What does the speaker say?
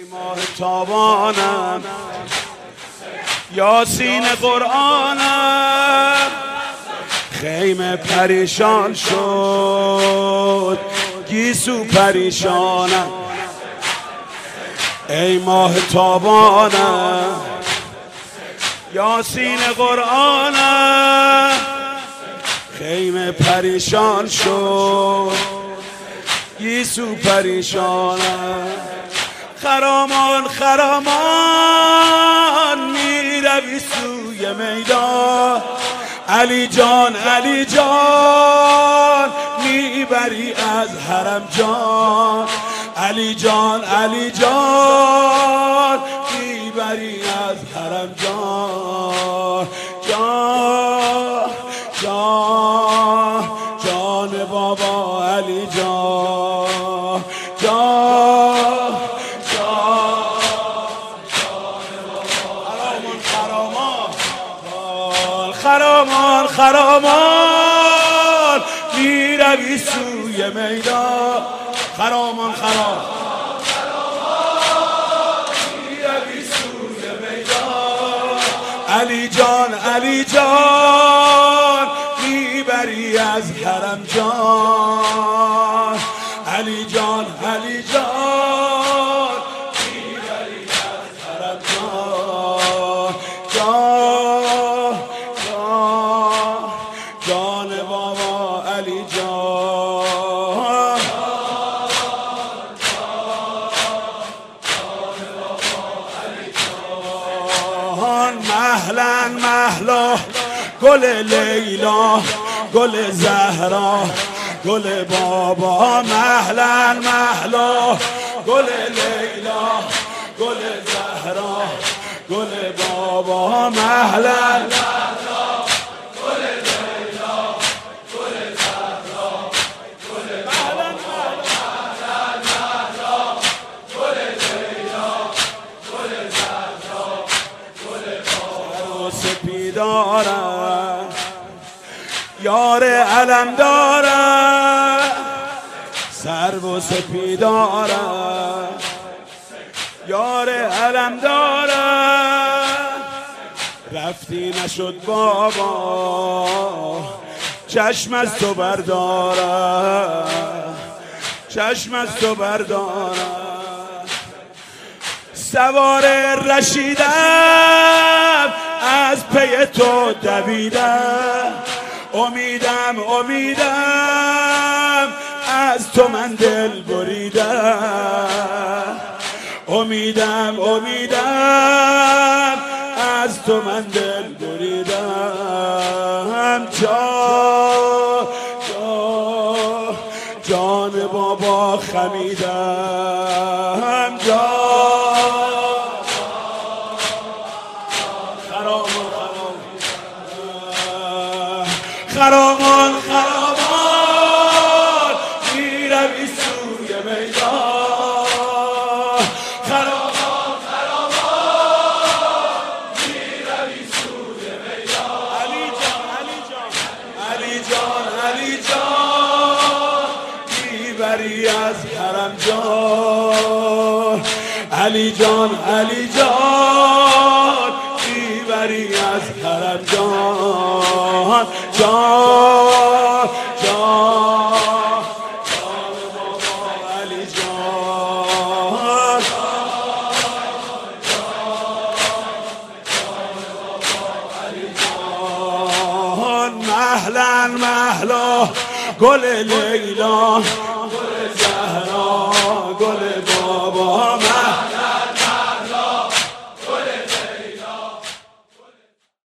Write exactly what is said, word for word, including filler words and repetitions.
ماه تابانم یاسین قرآنم خیمه پریشان شد گیسو پریشانم ای ماه تابانم یاسین قرآنم خیمه پریشان شد گیسو پریشانم خرامان خرامان میروی سوی میدان علی جان علی جان میبری از حرم جان علی جان علی جان میبری از حرم جان جان جان جان بابا علی جان جان خرامان خرامان میروی سوی میدان خرامان خرامان میروی سوی میدان علی جان علی جان میبری از حرم جان علی جان علی جان میبری از حرم جان جان جان بابا علی جان مهلا مهلا گل لیلا گل زهرا گل بابا مهلا مهلا گل لیلا گل زهرا گل بابا مهلا دارم یار علم دارم سرو و سپیدارم یار علم دارم رفتی نشد بابا چشم از تو بردارم چشم از تو بردارم سوار رشیدم از پی تو دویدم امیدم امیدم از تو من دل بریدم امیدم امیدم از تو من دل بریدم جان جان جان بابا خمیدم جان خرامان خرامان میروی سوی میدان خرامان خرامان میروی سوی میدان علی جان علی جان علی جان علی جان میبری از حرم جان علی جان علی جان میبری از حرم جان جان جان جان بابا علی جان جان مهلا مهلا گل لیلا گل زهرا گل بابا